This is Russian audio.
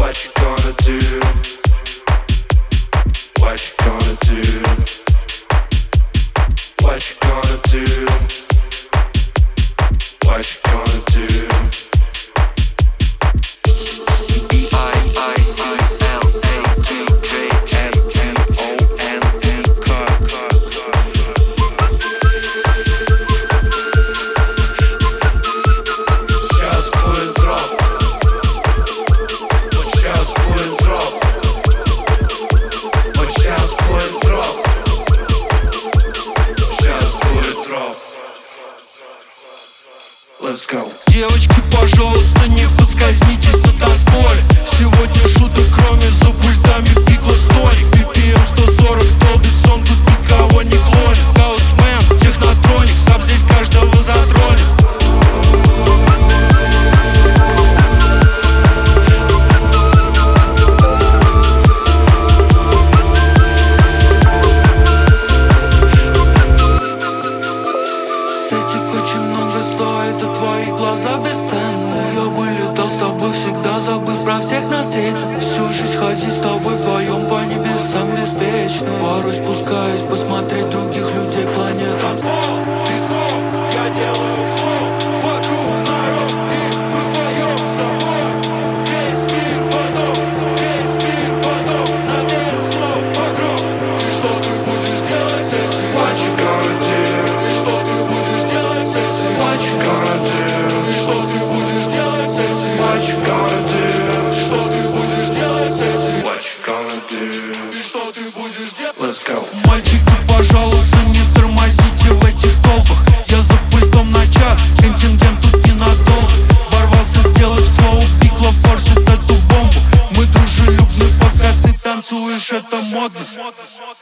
Девочки, пожалуйста, не подскользнитесь на танцполе. Сегодня шуток, кроме за пультами пикла столик. BPM 140, долбит сон, тут никого не клонит. Хаусмен, технотроник, сам здесь каждого затронет. Очень много стоит, а твои глаза бесценны. Я бы летал с тобой всегда, забыв про всех на свете. Всю жизнь ходить с тобой вдвоем по небесам беспечно. Порой спускаюсь посмотреть других людей планет. Танцпол, битгол, я делаю флоу. Вокруг народ, и мы вдвоем с тобой. Весь мир потом на дэнс-флоу погром. И что ты будешь делать с этим? What you gonna do? И что ты будешь делать с этим? What you gonna do? И что ты будешь делать с этим? What you gonna do? И что ты будешь делать с этим? What you gonna do? И что ты будешь делать? Let's go. Мальчики, пожалуйста, не тормозите в этих толпах. Я за пультом на час, контингент тут ненадолго. Ворвался сделать флоу, пикла форсит эту бомбу. Мы дружелюбны, пока ты танцуешь, это модно.